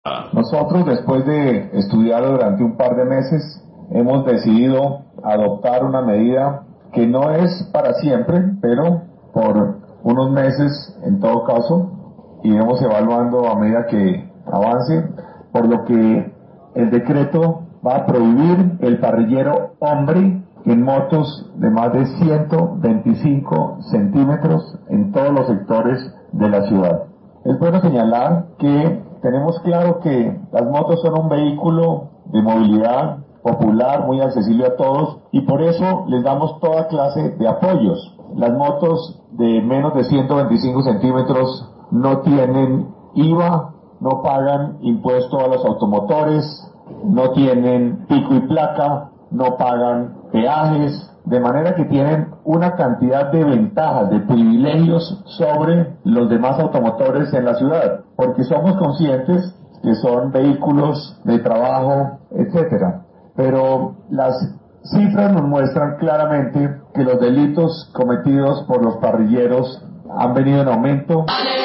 Nosotros, después de estudiarlo durante un par de meses, hemos decidido adoptar una medida que no es para siempre, pero por unos meses en todo caso, iremos evaluando a medida que avance, por lo que el decreto va a prohibir el parrillero hombre en motos de más de 125 centímetros en todos los sectores de la ciudad. Es bueno señalar que tenemos claro que las motos son un vehículo de movilidad popular, muy accesible a todos, y por eso les damos toda clase de apoyos. Las motos de menos de 125 centímetros no tienen IVA, no pagan impuesto a los automotores, no tienen pico y placa, no pagan peajes, de manera que tienen una cantidad de ventajas, de privilegios sobre los demás automotores en la ciudad, porque somos conscientes que son vehículos de trabajo, etcétera. Pero las cifras nos muestran claramente que los delitos cometidos por los parrilleros han venido en aumento.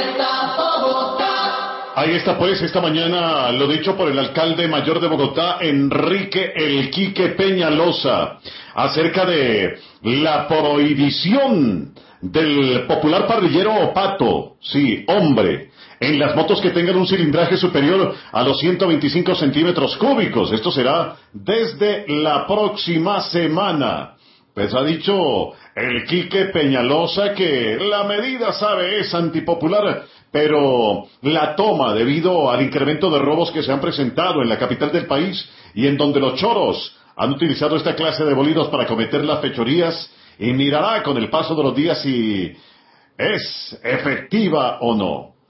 Ahí está pues esta mañana lo dicho por el alcalde mayor de Bogotá, Enrique El Quique Peñalosa, acerca de la prohibición del popular parrillero pato, sí, hombre, en las motos que tengan un cilindraje superior a los 125 centímetros cúbicos. Esto será desde la próxima semana. Pues ha dicho el Quique Peñalosa que la medida, sabe, es antipopular, pero la toma debido al incremento de robos que se han presentado en la capital del país y en donde los choros han utilizado esta clase de bolidos para cometer las fechorías, y mirará con el paso de los días si es efectiva o no.